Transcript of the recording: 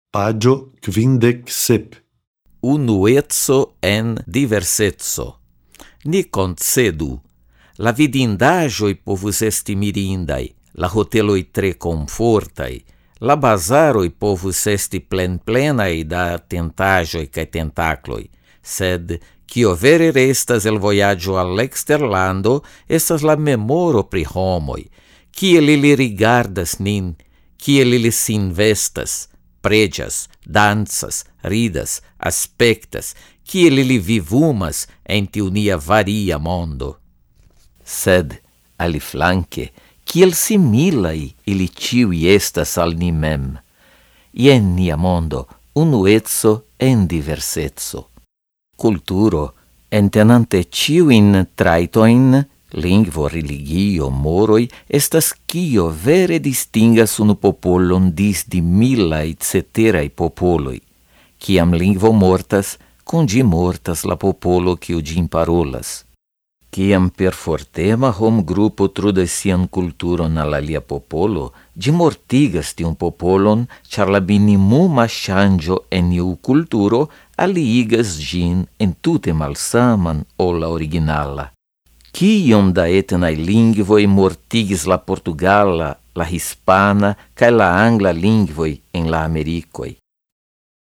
Pagio 27. Unuetso en diversetso. Ni concedu. La vidindaĵoj povus esti mirindaj, la hoteloj tre komfortaj, la bazaroj povus esti plenplenaj da tentaĵoj kaj tentakloj, sed kio vere restas el vojaĝo al eksterlando estas la memoro pri homoj, kiel ili rigardas nin, kiel ili sin vestas, preĝas, dancas, ridas, aspektas, kiel ili vivumas en tiu nia varia mondo. Sed, aliflanke, kiel similaj ili ĉiuj estas al ni mem. Jen nia mondo, unueco en diverseco. Kulturo, entenante ĉiujn trajtojn, lingvo, religio, moroj, estas kio vere distingas unu popolon disde milaj ceteraj popoloj. Kiam lingvo mortas, kun ĝi mortas la popolo kiu ĝin parolas. Kiam perfortema homgrupo trudas sian kulturon al alia popolo, ĝi mortigas tiun popolon, ĉar la minimuma ŝanĝo en iu kulturo aliigas ĝin entute malsaman ol la originala. Kiom da etnaj lingvoj mortigis la portugala, la hispana kaj la angla lingvoj en la Amerikoj.